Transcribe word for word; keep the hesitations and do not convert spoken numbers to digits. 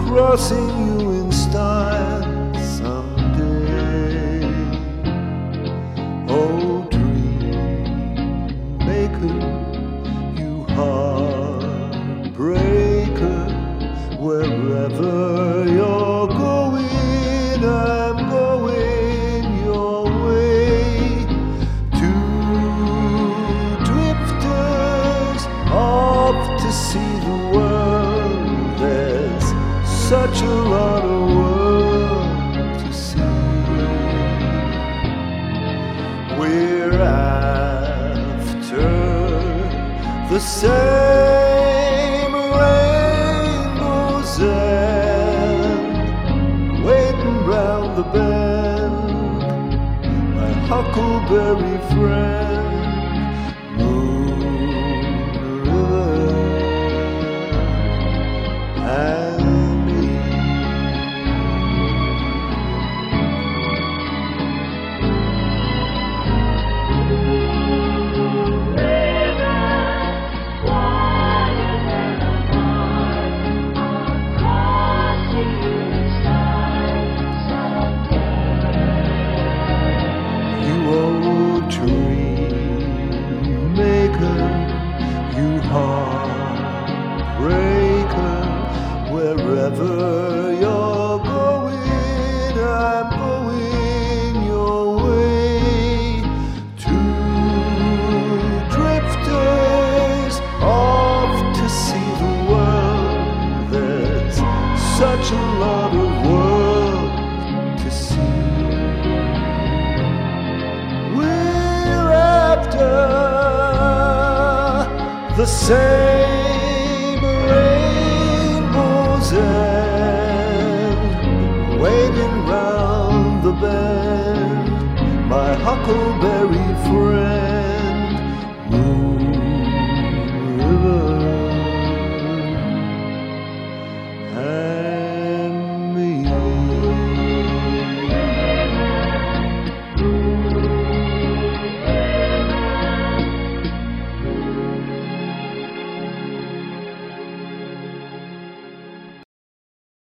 crossing you in style someday. Oh, dream maker, you heartbreaker, wherever you're going, I'm going your way. Two drifters off to see the world. There's such a lot of world to see. We're after the same rainbow's end, waiting round the bend, my huckleberry friend, Moon River and me. Dream maker, you heartbreaker, wherever you're going, I'm going your way. Two drifters off to see the world. There's such a lot of world to see. The same rainbow's end, waiting round the bend, my huckle